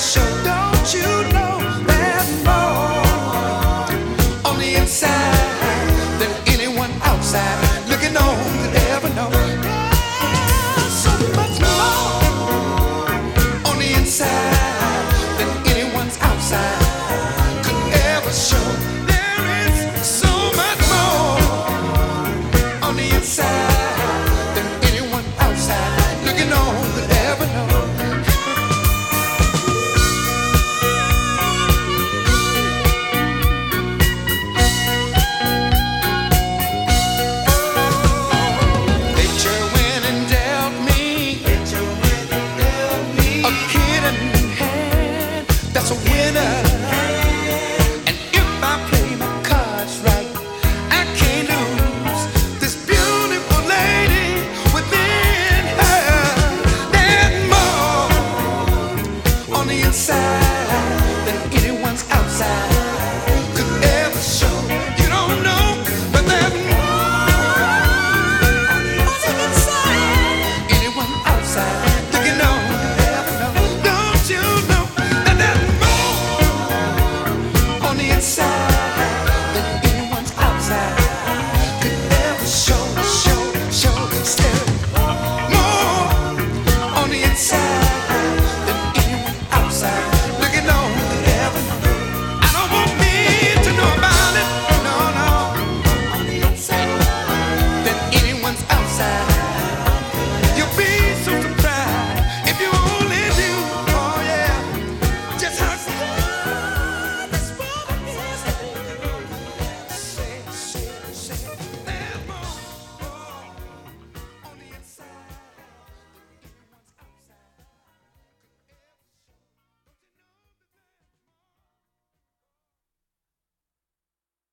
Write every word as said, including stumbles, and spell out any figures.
show. Don't you know there's more on the inside than anyone outside looking on could ever know? There's so much more on the inside than anyone's outside could ever show. There is so much more on the inside than anyone outside looking on could ever know. That's a winner. And if I play my cards right, I can't lose this beautiful lady within her. There's more on the inside